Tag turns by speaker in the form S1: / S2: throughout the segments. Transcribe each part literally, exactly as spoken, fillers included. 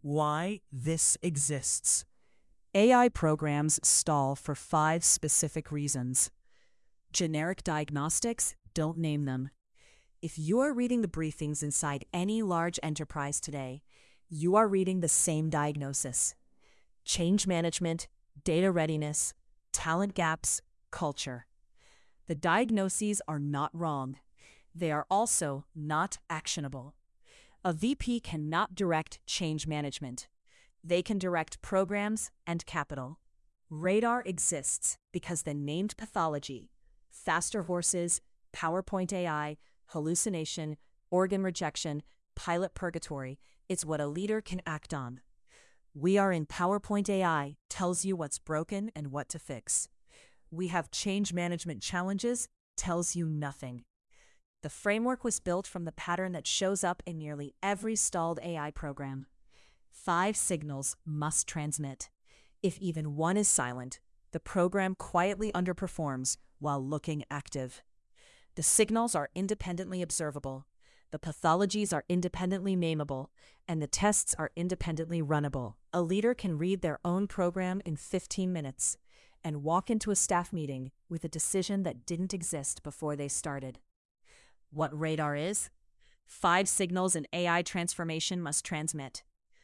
S1: Why this exists.
S2: A I programs stall for five specific reasons.
S3: Generic diagnostics, don't name them. If you're reading the briefings inside any large enterprise today, you are reading the same diagnosis. Change management, data readiness, talent gaps, culture. The diagnoses are not wrong. They are also not actionable. A V P cannot direct change management. They can direct programs and capital. Radar exists because the named pathology, faster horses, PowerPoint A I, hallucination, organ rejection, pilot purgatory, is what a leader can act on. We are in PowerPoint A I, tells you what's broken and what to fix. We have change management challenges, tells you nothing. The framework was built from the pattern that shows up in nearly every stalled A I program. Five signals must transmit. If even one is silent, the program quietly underperforms while looking active. The signals are independently observable, the pathologies are independently nameable, and the tests are independently runnable. A leader can read their own program in fifteen minutes and walk into a staff meeting with a decision that didn't exist before they started. What Radar is? Five signals an A I transformation must transmit.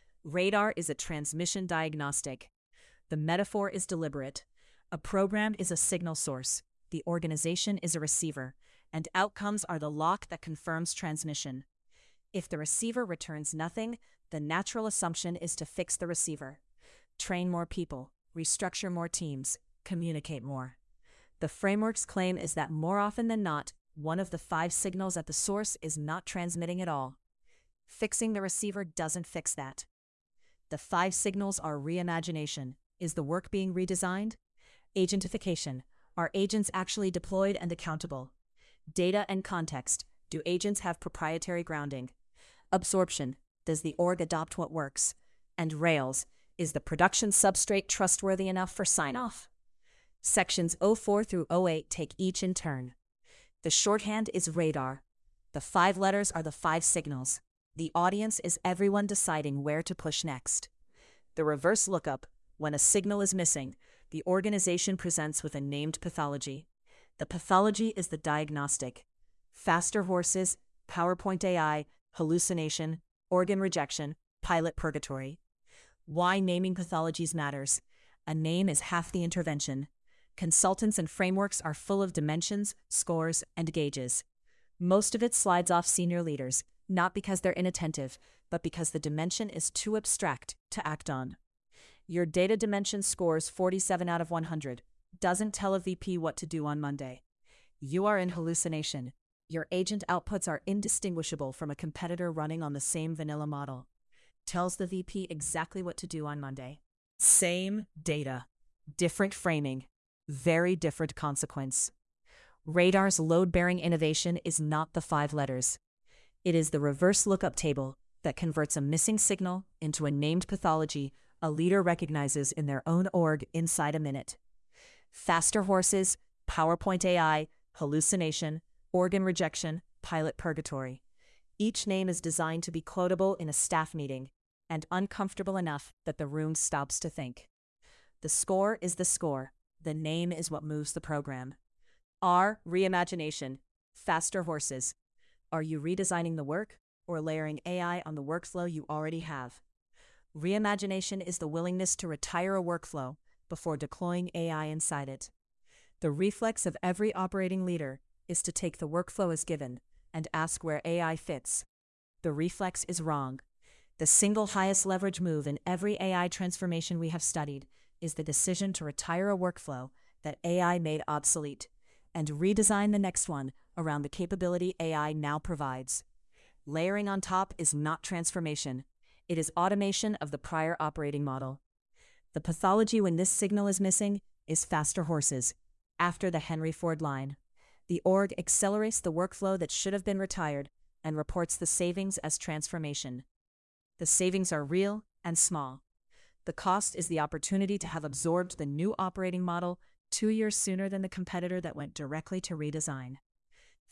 S3: Radar is a transmission diagnostic. The metaphor is deliberate. A program is a signal source, the organization is a receiver, and outcomes are the lock that confirms transmission. If the receiver returns nothing, the natural assumption is to fix the receiver. Train more people, restructure more teams, communicate more. The framework's claim is that more often than not, one of the five signals at the source is not transmitting at all. Fixing the receiver doesn't fix that. The five signals are reimagination. Is the work being redesigned? Agentification. Are agents actually deployed and accountable? Data and context. Do agents have proprietary grounding? Absorption. Does the org adopt what works? And Rails. Is the production substrate trustworthy enough for sign-off? Sections oh four through oh eight take each in turn. The shorthand is Radar. The five letters are the five signals. The audience is everyone deciding where to push next. The reverse lookup. When a signal is missing, the organization presents with a named pathology. The pathology is the diagnostic. Faster horses, PowerPoint A I, hallucination, organ rejection, pilot purgatory. Why naming pathologies matters. A name is half the intervention. Consultants and frameworks are full of dimensions, scores, and gauges. Most of it slides off senior leaders, not because they're inattentive, but because the dimension is too abstract to act on. Your data dimension scores forty-seven out of one hundred. Doesn't tell a V P what to do on Monday. You are in hallucination. Your agent outputs are indistinguishable from a competitor running on the same vanilla model. Tells the V P exactly what to do on Monday. Same data, different framing, very different consequence. Radar's load-bearing innovation is not the five letters. It is the reverse lookup table that converts a missing signal into a named pathology a leader recognizes in their own org inside a minute. Faster horses, PowerPoint A I, hallucination, organ rejection, pilot purgatory. Each name is designed to be quotable in a staff meeting and uncomfortable enough that the room stops to think. The score is the score. The name is what moves the program. R, reimagination, faster horses. Are you redesigning the work or layering A I on the workflow you already have? Reimagination is the willingness to retire a workflow before deploying A I inside it. The reflex of every operating leader is to take the workflow as given and ask where A I fits. The reflex is wrong. The single highest leverage move in every A I transformation we have studied is the decision to retire a workflow that A I made obsolete and redesign the next one around the capability A I now provides. Layering on top is not transformation. It is automation of the prior operating model. The pathology when this signal is missing is faster horses, after the Henry Ford line. The org accelerates the workflow that should have been retired and reports the savings as transformation. The savings are real and small. The cost is the opportunity to have absorbed the new operating model two years sooner than the competitor that went directly to redesign.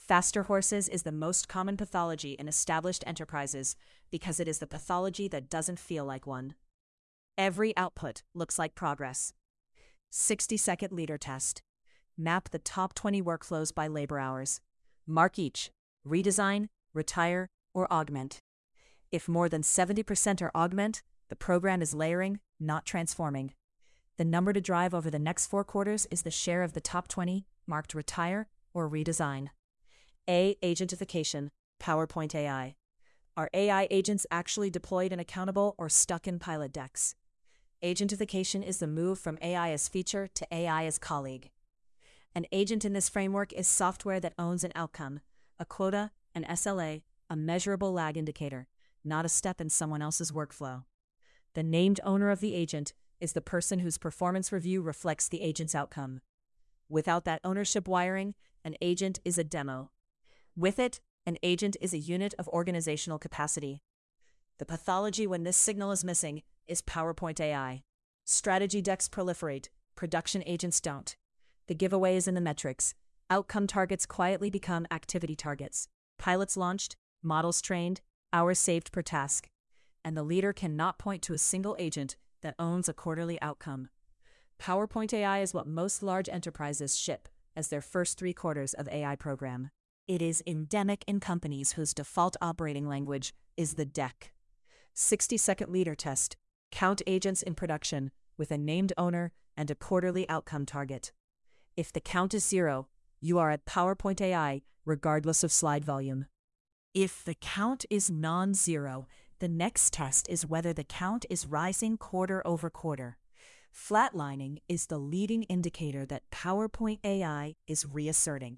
S3: Faster horses is the most common pathology in established enterprises because it is the pathology that doesn't feel like one. Every output looks like progress. sixty-second leader test. Map the top twenty workflows by labor hours. Mark each: redesign, retire, or augment. If more than seventy percent are augment, the program is layering, not transforming. The number to drive over the next four quarters is the share of the top twenty marked retire or redesign. A. Agentification, PowerPoint A I. Are A I agents actually deployed and accountable or stuck in pilot decks? Agentification is the move from A I as feature to A I as colleague. An agent in this framework is software that owns an outcome, a quota, an S L A, a measurable lag indicator, not a step in someone else's workflow. The named owner of the agent is the person whose performance review reflects the agent's outcome. Without that ownership wiring, an agent is a demo. With it, an agent is a unit of organizational capacity. The pathology when this signal is missing is PowerPoint A I. Strategy decks proliferate, production agents don't. The giveaway is in the metrics. Outcome targets quietly become activity targets. Pilots launched, models trained, hours saved per task. And the leader cannot point to a single agent that owns a quarterly outcome. PowerPoint A I is what most large enterprises ship as their first three quarters of A I program. It is endemic in companies whose default operating language is the deck. sixty-second leader test. Count agents in production with a named owner and a quarterly outcome target. If the count is zero, you are at PowerPoint A I regardless of slide volume. If the count is non-zero, the next test is whether the count is rising quarter over quarter. Flatlining is the leading indicator that PowerPoint A I is reasserting.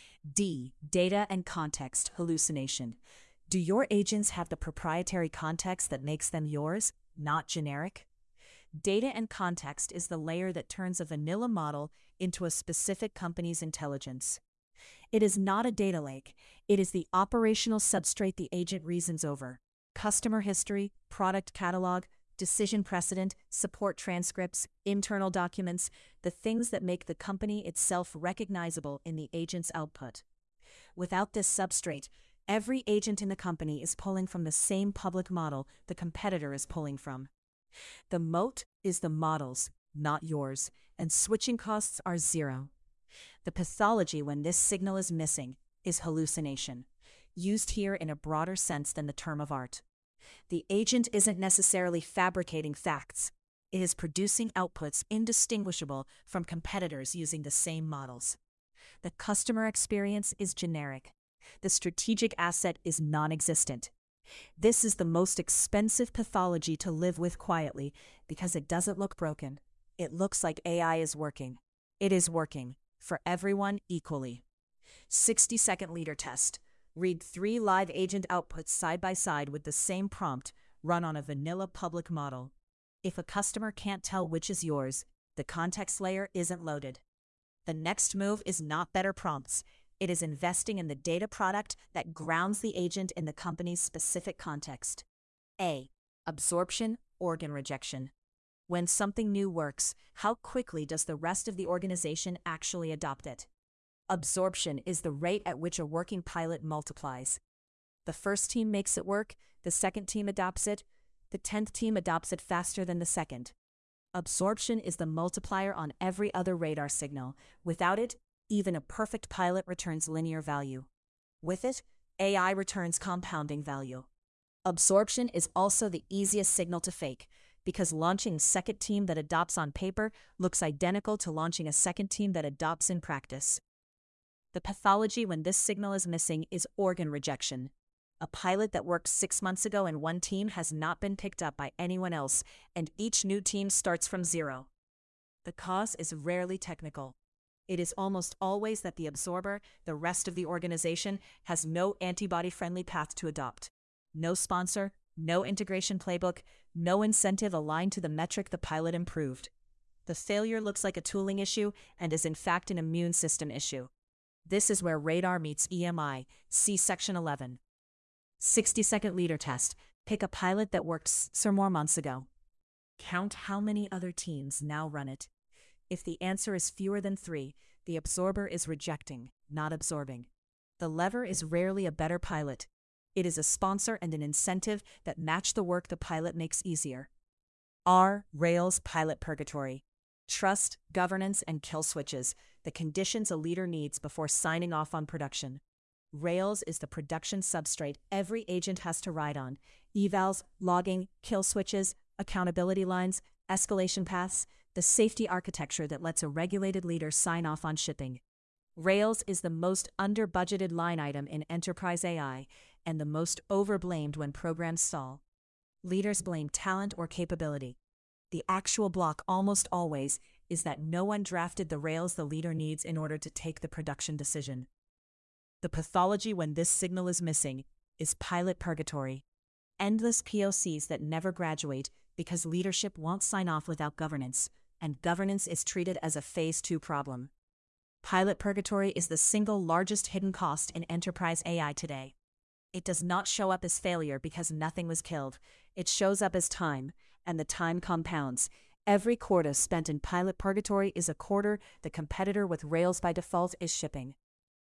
S3: D. Data and context hallucination. Do your agents have the proprietary context that makes them yours, not generic? Data and context is the layer that turns a vanilla model into a specific company's intelligence. It is not a data lake. It is the operational substrate the agent reasons over. Customer history, product catalog, decision precedent, support transcripts, internal documents, the things that make the company itself recognizable in the agent's output. Without this substrate, every agent in the company is pulling from the same public model the competitor is pulling from. The moat is the models, not yours, and switching costs are zero. The pathology when this signal is missing is hallucination, used here in a broader sense than the term of art. The agent isn't necessarily fabricating facts. It is producing outputs indistinguishable from competitors using the same models. The customer experience is generic. The strategic asset is non-existent. This is the most expensive pathology to live with quietly because it doesn't look broken. It looks like A I is working. It is working for everyone equally. sixty-second leader test. Read three live agent outputs side by side with the same prompt run on a vanilla public model. If a customer can't tell which is yours, the context layer isn't loaded. The next move is not better prompts. It is investing in the data product that grounds the agent in the company's specific context. A. Absorption, organ rejection. When something new works, how quickly does the rest of the organization actually adopt it? Absorption is the rate at which a working pilot multiplies. The first team makes it work, the second team adopts it, the tenth team adopts it faster than the second. Absorption is the multiplier on every other radar signal. Without it, even a perfect pilot returns linear value. With it, A I returns compounding value. Absorption is also the easiest signal to fake, because launching a second team that adopts on paper looks identical to launching a second team that adopts in practice. The pathology when this signal is missing is organ rejection. A pilot that worked six months ago in one team has not been picked up by anyone else, and each new team starts from zero. The cause is rarely technical. It is almost always that the absorber, the rest of the organization, has no antibody-friendly path to adopt. No sponsor, no integration playbook, no incentive aligned to the metric the pilot improved. The failure looks like a tooling issue and is in fact an immune system issue. This is where radar meets E M I, see section eleven. sixty-second leader test. Pick a pilot that worked s or more months ago. Count how many other teams now run it. If the answer is fewer than three, the absorber is rejecting, not absorbing. The lever is rarely a better pilot. It is a sponsor and an incentive that match the work the pilot makes easier. R. Rails Pilot Purgatory. Trust, governance, and kill switches, the conditions a leader needs before signing off on production. Rails is the production substrate every agent has to ride on. Evals, logging, kill switches, accountability lines, escalation paths, the safety architecture that lets a regulated leader sign off on shipping. Rails is the most under-budgeted line item in enterprise A I and the most overblamed when programs stall. Leaders blame talent or capability. The actual block almost always is that no one drafted the Rails the leader needs in order to take the production decision. The pathology when this signal is missing is pilot purgatory. Endless P O Cs that never graduate because leadership won't sign off without governance, and governance is treated as a phase two problem. Pilot purgatory is the single largest hidden cost in enterprise A I today. It does not show up as failure because nothing was killed. It shows up as time, and the time compounds. Every quarter spent in pilot purgatory is a quarter the competitor with Rails by default is shipping.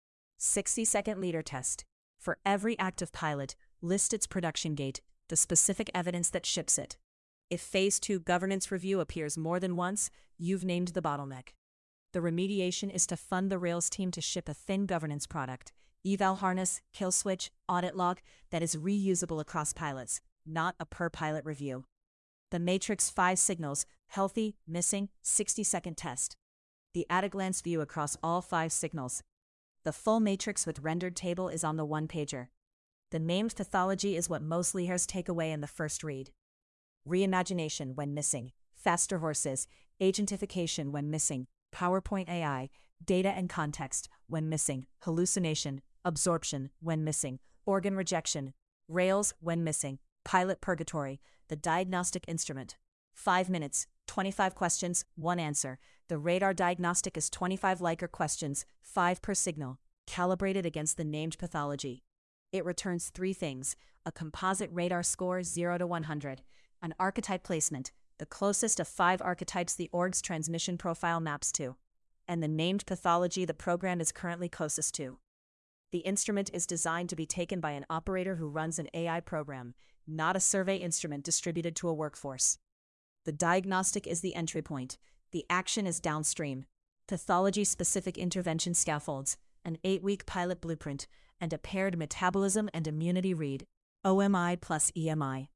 S3: sixty second leader test. For every active pilot, list its production gate, the specific evidence that ships it. If phase two governance review appears more than once, you've named the bottleneck. The remediation is to fund the Rails team to ship a thin governance product, eval harness, kill switch, audit log, that is reusable across pilots, not a per-pilot review. The Matrix five signals, healthy, missing, sixty second test. The at-a-glance view across all five signals. The full matrix with rendered table is on the one-pager. The named pathology is what most leaders take away in the first read. Reimagination when missing, faster horses, agentification when missing, PowerPoint A I, data and context when missing, hallucination, absorption when missing, organ rejection, Rails when missing, pilot purgatory, the diagnostic instrument. Five minutes, twenty-five questions, one answer. The radar diagnostic is twenty-five Likert questions, five per signal, calibrated against the named pathology. It returns three things: a composite radar score zero to one hundred, an archetype placement, the closest of five archetypes the org's transmission profile maps to, and the named pathology the program is currently closest to. The instrument is designed to be taken by an operator who runs an A I program, not a survey instrument distributed to a workforce. The diagnostic is the entry point. The action is downstream. Pathology-specific intervention scaffolds, an eight-week pilot blueprint, and a paired metabolism and immunity read, O M I plus E M I.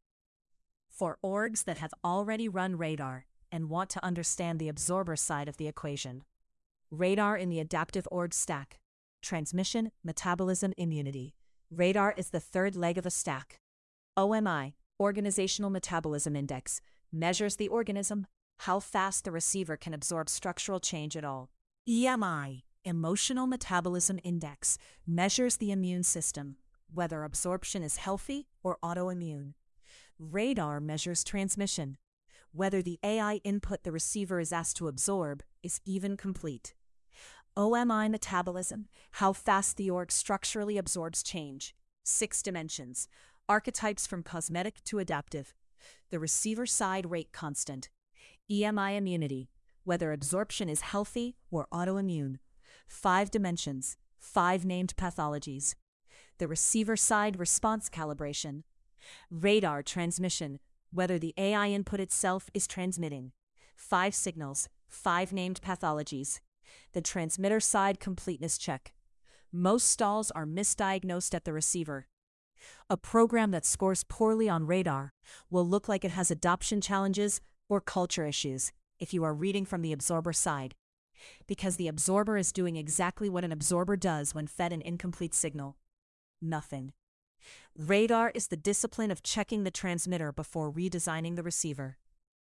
S3: For orgs that have already run radar and want to understand the absorber side of the equation. Radar in the adaptive org stack. Transmission, metabolism, immunity. Radar is the third leg of a stack. O M I, Organizational Metabolism Index, measures the organism, how fast the receiver can absorb structural change at all. E M I, Emotional Metabolism Index, measures the immune system, whether absorption is healthy or autoimmune. Radar measures transmission, whether the A I input the receiver is asked to absorb is even complete. O M I Metabolism, how fast the org structurally absorbs change. Six dimensions, archetypes from cosmetic to adaptive. The receiver side rate constant. E M I Immunity, whether absorption is healthy or autoimmune. Five dimensions, five named pathologies. The receiver side response calibration. Radar transmission, whether the A I input itself is transmitting. Five signals, five named pathologies. The transmitter side completeness check. Most stalls are misdiagnosed at the receiver. A program that scores poorly on radar will look like it has adoption challenges or culture issues if you are reading from the absorber side, because the absorber is doing exactly what an absorber does when fed an incomplete signal. Nothing. Radar is the discipline of checking the transmitter before redesigning the receiver.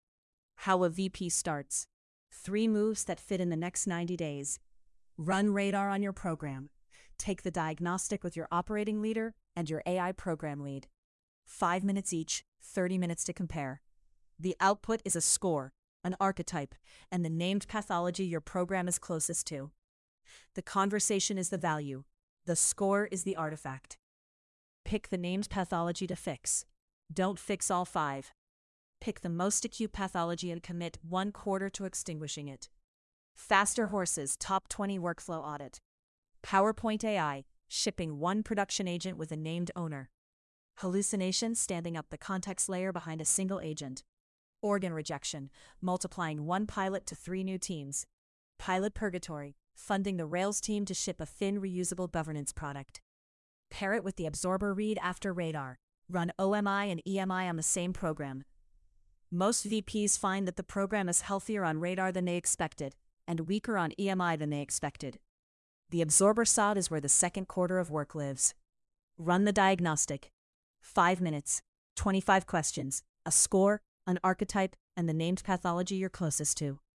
S3: How a V P starts. Three moves that fit in the next ninety days. Run radar on your program. Take the diagnostic with your operating leader and your A I program lead. Five minutes each, thirty minutes to compare. The output is a score, an archetype, and the named pathology your program is closest to. The conversation is the value. The score is the artifact. Pick the named pathology to fix. Don't fix all five. Pick the most acute pathology and commit one quarter to extinguishing it. Faster Horses Top twenty Workflow Audit. PowerPoint A I, Shipping one production agent with a named owner. Hallucination, standing up the context layer behind a single agent. Organ rejection, multiplying one pilot to three new teams. Pilot purgatory, funding the Rails team to ship a thin reusable governance product. Pair it with the absorber read after radar. Run O M I and E M I on the same program. Most V Ps find that the program is healthier on radar than they expected, and weaker on E M I than they expected. The absorber sod is where the second quarter of work lives. Run the diagnostic. Five minutes, twenty-five questions, a score, an archetype, and the named pathology you're closest to.